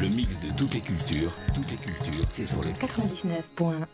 Le mix de toutes les cultures, c'est sur le 99.1.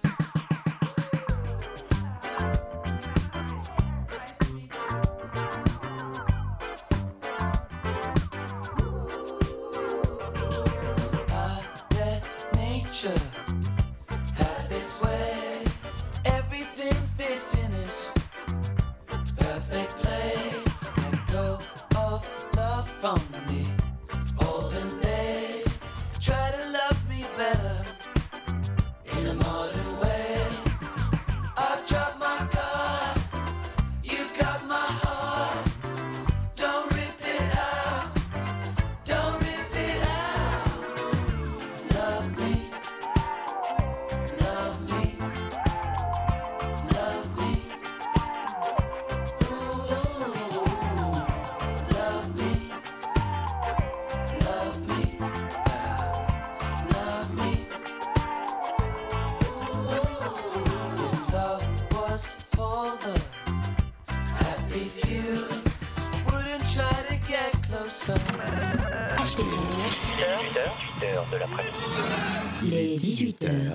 De l'après-midi. Il est 18h.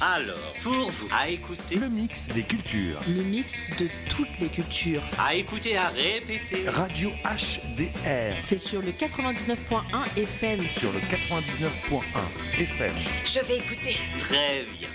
Alors, pour vous, à écouter, Le mix des cultures. Le mix de toutes les cultures. à écouter, à répéter. Radio HDR. C'est sur le 99.1 FM. Sur le 99.1 FM. Je vais écouter. Très bien.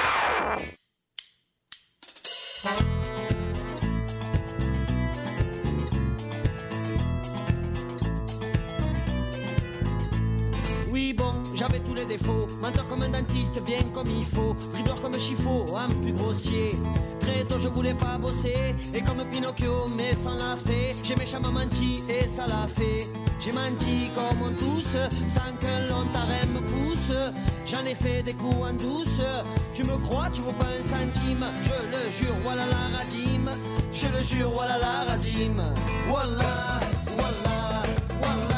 Oui bon, j'avais tous les défauts. Menteur comme un dentiste, bien comme il faut. Dribbleur comme Chiffo, un peu grossier. Très tôt je voulais pas bosser. Et comme Pinocchio, mais sans la fée. J'ai méchamment menti et ça l'a fait. J'ai menti comme on tous, sans que l'ontarem me pousse. J'en ai fait des coups en douce. Tu me crois, tu vaux pas un centime. Je le jure, voilà la radime. Je le jure, voilà la radime. Voilà, voilà, voilà.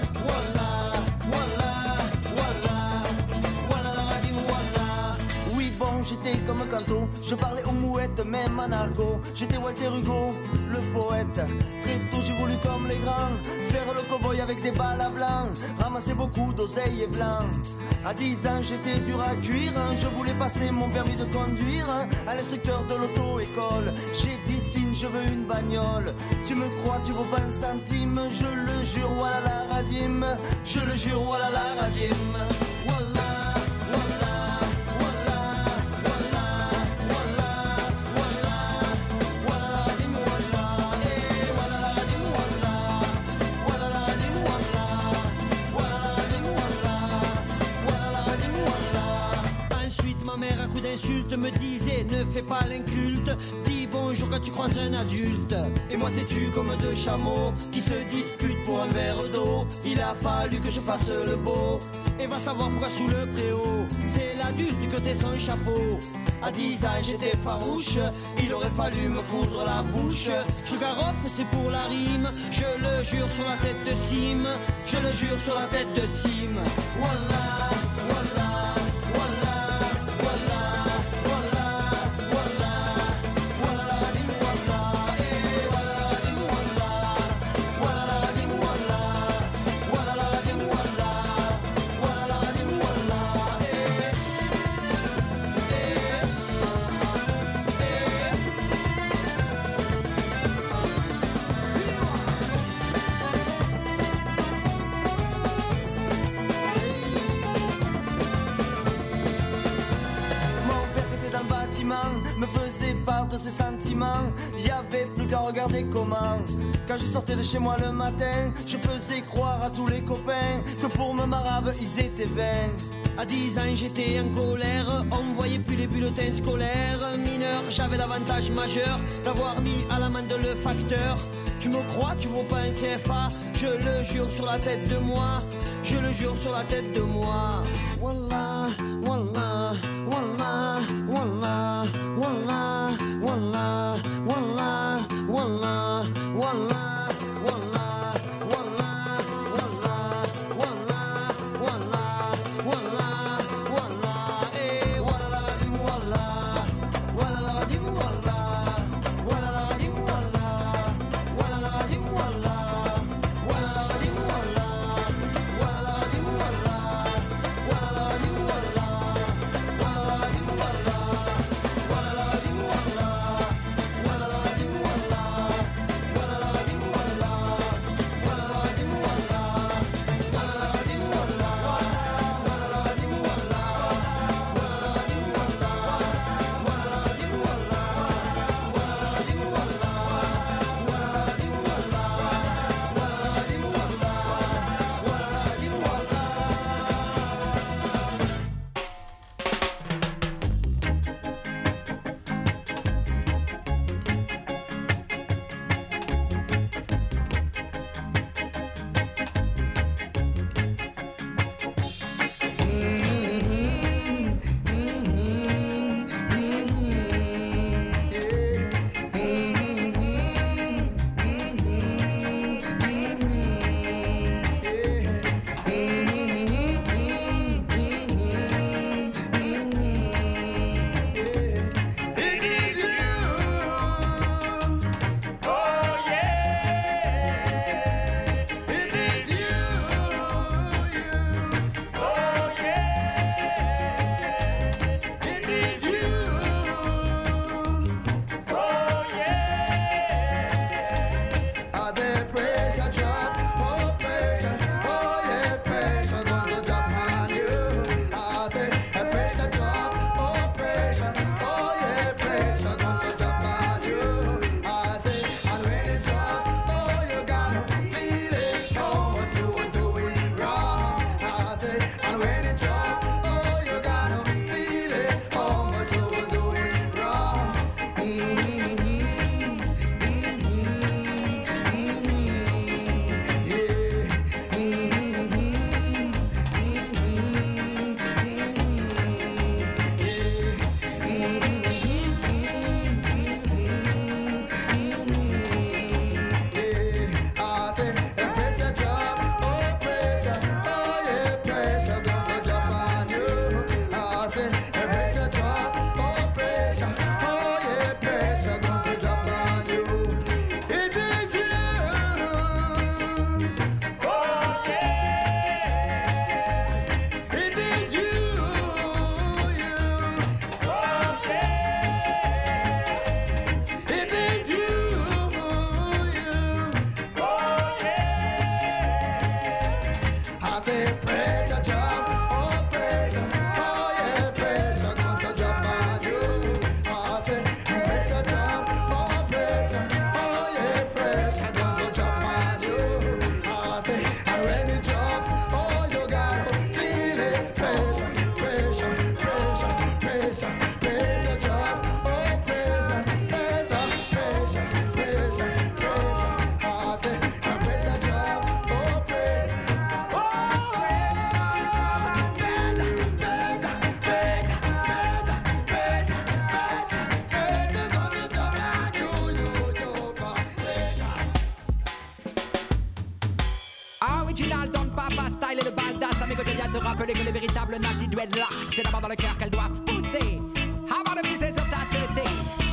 J'étais comme un canto, je parlais aux mouettes, même en argot. J'étais Walter Hugo, le poète. Très tôt j'ai voulu comme les grands faire le cow-boy avec des balles à blanc, ramasser beaucoup d'oseilles et blanc. À 10 ans j'étais dur à cuire, je voulais passer mon permis de conduire à l'instructeur de l'auto-école. J'ai dit signe, je veux une bagnole. Tu me crois, tu vaux pas un centime. Je le jure, voilà la radime. Je le jure, voilà la radime. Voilà. D'insultes me disait ne fais pas l'inculte, dis bonjour quand tu croises un adulte. Et moi têtu comme deux chameaux qui se disputent pour un verre d'eau. Il a fallu que je fasse le beau. Et va savoir pourquoi sous le préau c'est l'adulte que t'es son chapeau. À 10 ans j'étais farouche, il aurait fallu me coudre la bouche. Je garoffe c'est pour la rime, je le jure sur la tête de Sim. Je le jure sur la tête de Sim. Voilà, voilà. Me faisait part de ses sentiments. Il y avait plus qu'à regarder comment. Quand je sortais de chez moi le matin, je faisais croire à tous les copains que pour me marave ils étaient vains. À 10 ans j'étais en colère, on ne voyait plus les bulletins scolaires. Mineur, j'avais l'avantage majeur d'avoir mis à l'amende le facteur. Tu me crois, tu vaux pas un CFA. Je le jure sur la tête de moi. Je le jure sur la tête de moi. Wallah, wallah, wallah, wallah, wallah, wallah, wallah, wallah, wallah. Voilà dreadlocks, c'est d'abord dans le cœur qu'elles doivent pousser avant de pousser sur ta tête.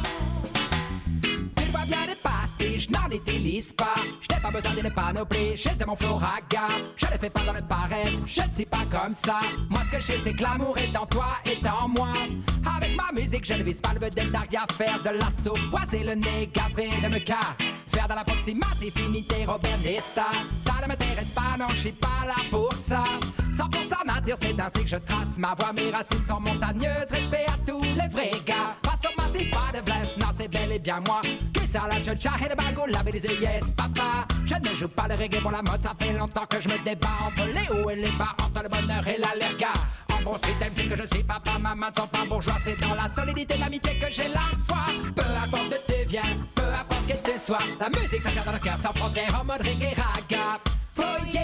Tu vois bien des pastiches, n'en utilise pas. Je n'ai pas besoin d'une panoplie, j'ai de mon floraga. Je ne fais pas dans le paraître, je ne suis pas comme ça. Moi ce que je sais c'est que l'amour est en toi et en moi. Avec ma musique je ne vise pas le vedette d'Aria. Faire de la soupe, boiser le nez, gaver de me car. Faire de l'approximatif, imiter Robert Nesta. Ça ne m'intéresse pas, non je suis pas là pour ça. 100% nature, c'est ainsi que je trace ma voix. Mes racines sont montagneuses, respect à tous les vrais gars. Face au massif, pas de bluff, non c'est bel et bien moi. Qui sort la cha-cha et le bagot, labellisé yes papa. Je ne joue pas le reggae pour la mode, ça fait longtemps que je me débat entre les hauts et les bas, entre le bonheur et l'allerga. En bon street MC que je suis papa, maman ne sont pas bourgeois. C'est dans la solidité de l'amitié que j'ai la foi. Peu importe d'où tu viens, peu importe quel tu sois, la musique ça sert dans le cœur sans frontières en mode reggae raga. Oh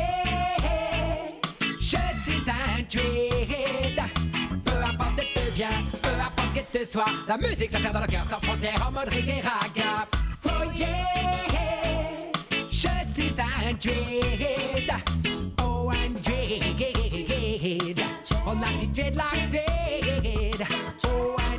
yeah, je suis un druide. Peu importe d'où tu viens, peu importe quel tu sois, la musique ça sert dans le cœur sans frontières en mode reggae raga. Oh yeah, je suis un druide. Oh un druide. On a dit dreadlocks dead. Oh un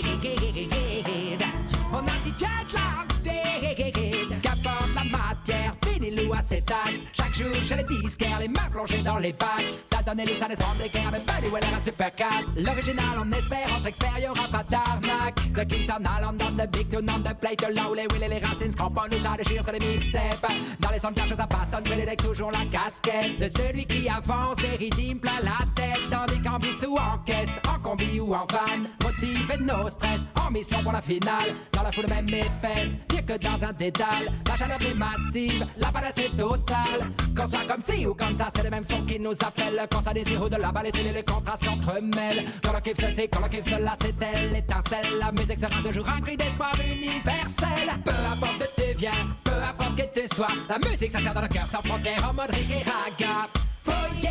druide. On a dit dreadlocks dead. Qu'apporte la matière, vinyle ou acétate. Chaque jour chez les disquaires, les mains plongées dans les bacs. T'as donné les années sans d'équerre, mais Buddy Weller à Super 4. L'original on espère, entre experts y'aura pas d'arnaque. De Kingston à London, de Big Tune, de Plate, là où les Will et les racines se composent, nous ça déchire sur les mixtapes. Dans les sons de cache ça passe, donne avec toujours la casquette de celui qui avance et rythme plein la tête. Tandis qu'en bis ou en caisse, en combi ou en van, motivé de nos stress, en mission pour la finale. Dans la foule même mes fesses, mieux que dans un dédale. La chaleur est massive, la balance est totale. Qu'on soit comme ci ou comme ça, c'est le même son qui nous appelle. Quand ça désire ou de la balle et les contrastes s'entremêlent. Quand le kiff ceci, quand le kiff cela, c'est elle l'étincelle. La musique sera toujours un cri d'espoir universel. Peu importe d'où tu viens, peu importe qui tu sois, la musique ça sert dans le cœur sans frontières en mode reggae raga. Oh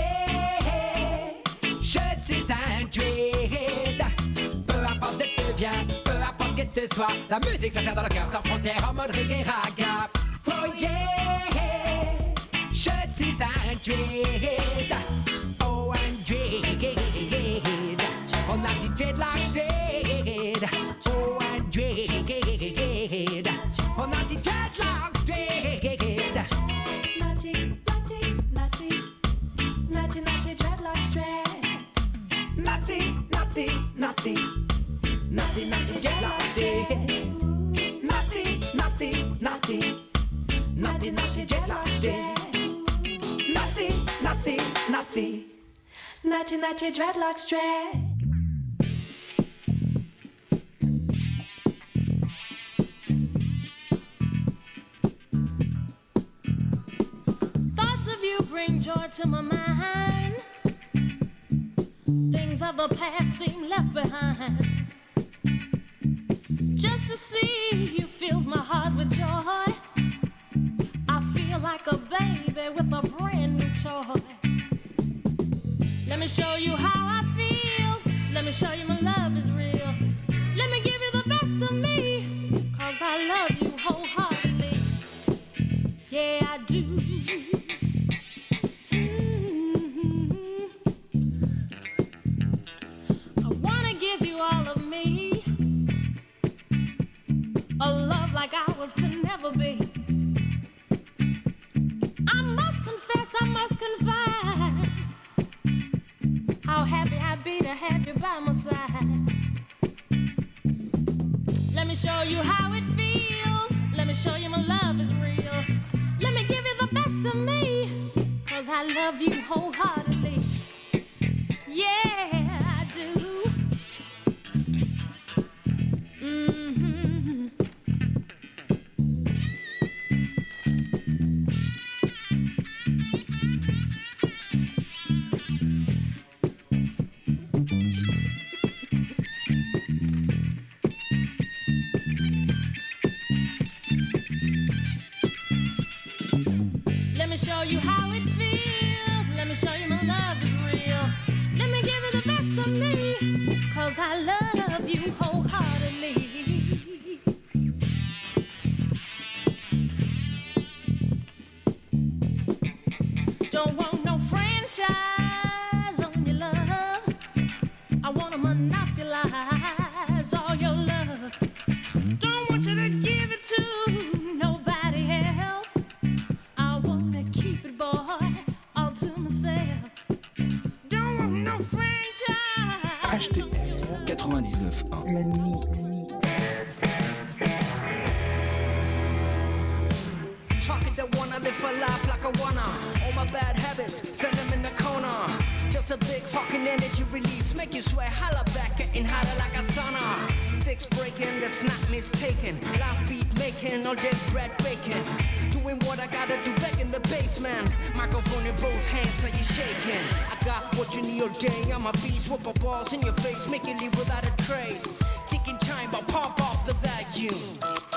yeah, je suis un druide. Peu importe d'où tu viens, peu importe qui tu sois, la musique ça sert dans le cœur sans frontières en mode reggae raga. Oh yeah, je suis un druide. Oh un druide. On a dit dreadlocks dead. Oh un druide. On a dit dreadlocks dead. Naughty, naughty, naughty, naughty, naughty dreadlocks dread. Naughty, naughty, naughty, naughty, naughty dreadlocks dead. Naughty, naughty, naughty, naughty, naughty dreadlocks dead. Naughty, naughty, naughty, Naughty, naughty dreadlocks dread. Thoughts of you bring joy to my mind. Things of the past seem left behind. Just to see you fills my heart with joy. I feel like a baby with a brand new toy. Let me show you how I feel. Let me show you my love is real. Let me give you the best of me, 'cause I love you wholeheartedly. Yeah, I do. I wanna give you all of me. A love like ours could never be. I must confess, I must confide, how happy I'd be to have you by my side. Let me show you how it feels. Let me show you my love is real. Let me give you the best of me, 'cause I love you wholeheartedly. Yeah, I do. Let me show you how it feels. Let me show you my love is real. Let me give you the best wanna monopolize all your love. Don't want you to give it to nobody else. I wanna keep it, boy, all to myself. Don't want no franchise. HDR 99.1. Le mix. Fuck it, they wanna live for life like I wanna. All my bad habits, send them in the corner. Just a big fucking energy release, make you sweat, holla back, getting hotter like a sauna. Sticks breaking, that's not mistaken. Life beat making, all day bread baking. Doing what I gotta do back in the basement. Microphone in both hands, so you shaking. I got what you need all day, I'm a beast, whoop my balls in your face, make you leave without a trace. Ticking time, but pump up the vacuum.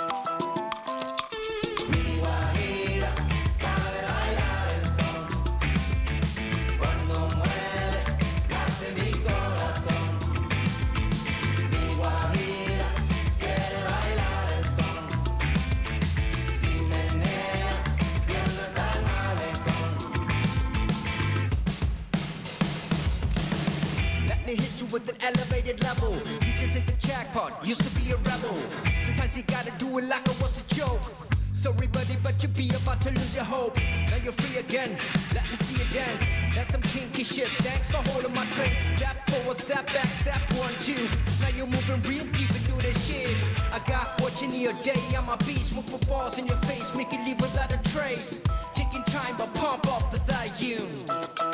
With an elevated level, you just hit the jackpot. Used to be a rebel. Sometimes you gotta do it like it was a joke. Sorry, buddy, but you be about to lose your hope. Now you're free again. Let me see you dance. That's some kinky shit. Thanks for holding my drink. Step forward, step back, step 1, 2. Now you're moving real deep into this shit. I got what you need all day. I'm a beast with the balls in your face, make you leave without a trace. Taking time, but pump up the volume.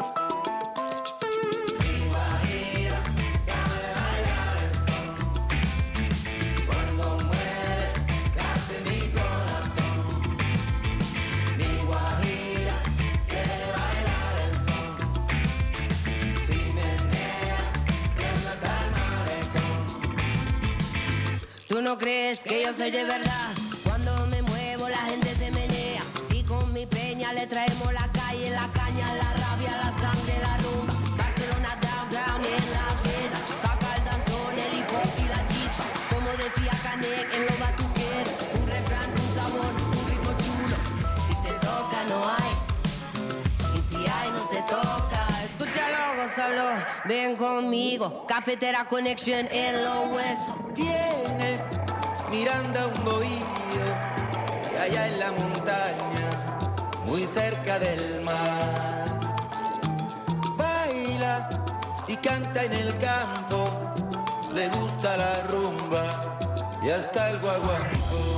Tú no crees que yo soy de verdad. Cuando me muevo la gente se menea. Y con mi peña le traemos la calle, la caña, la rabia, la sangre, la rumba. Barcelona downtown en la vena. Saca el danzón, el hip hop y la chispa. Como decía Canek en lo batuquero. Un refrán, un sabor, un ritmo chulo. Si te toca no hay. Y si hay no te toca. Escúchalo, gózalo, ven conmigo. Cafetera Connection en los huesos. Tiene Miranda un bohío y allá en la montaña, muy cerca del mar. Baila y canta en el campo, le gusta la rumba y hasta el guaguancó.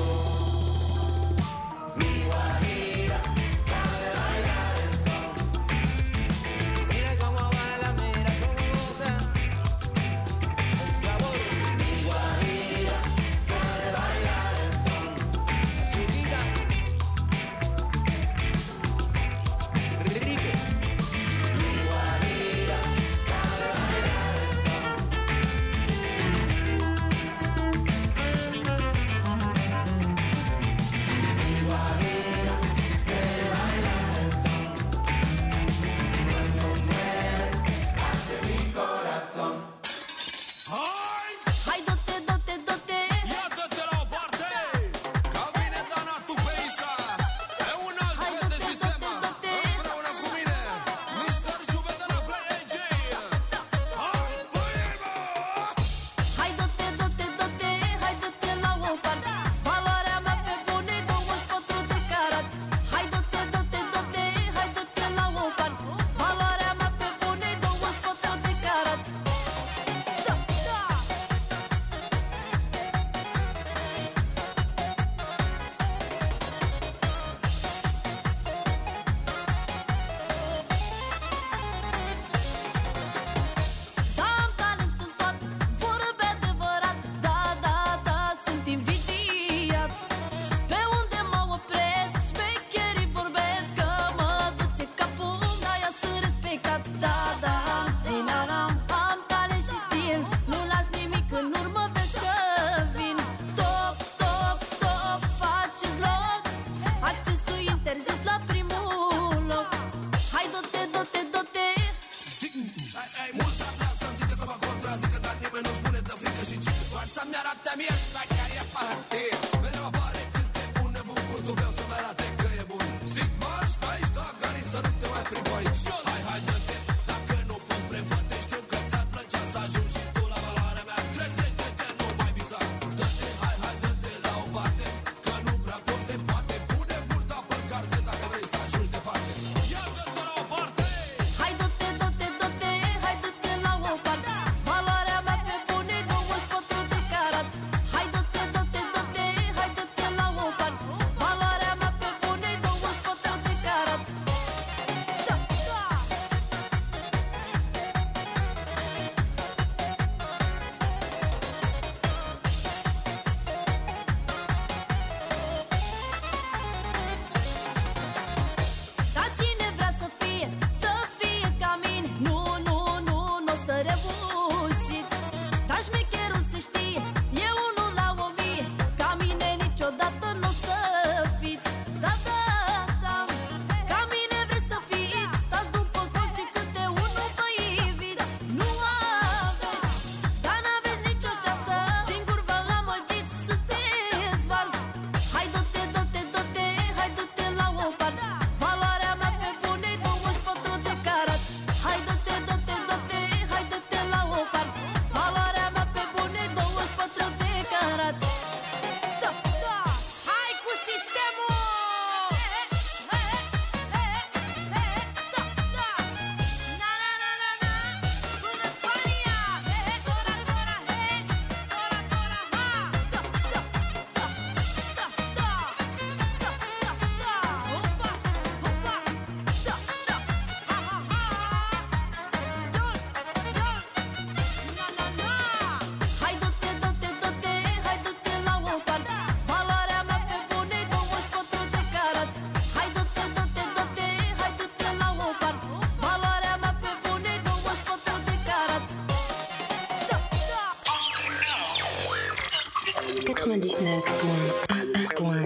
99.1.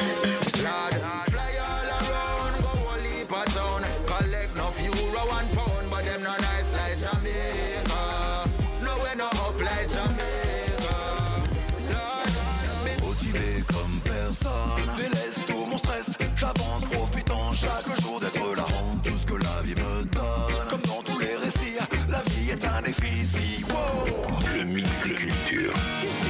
Délaisse tout mon stress, j'avance profitant chaque jour d'être là, rendre tout ce que la vie me donne. Comme dans tous les récits, la vie est un défi, si wow. Le mix des cultures.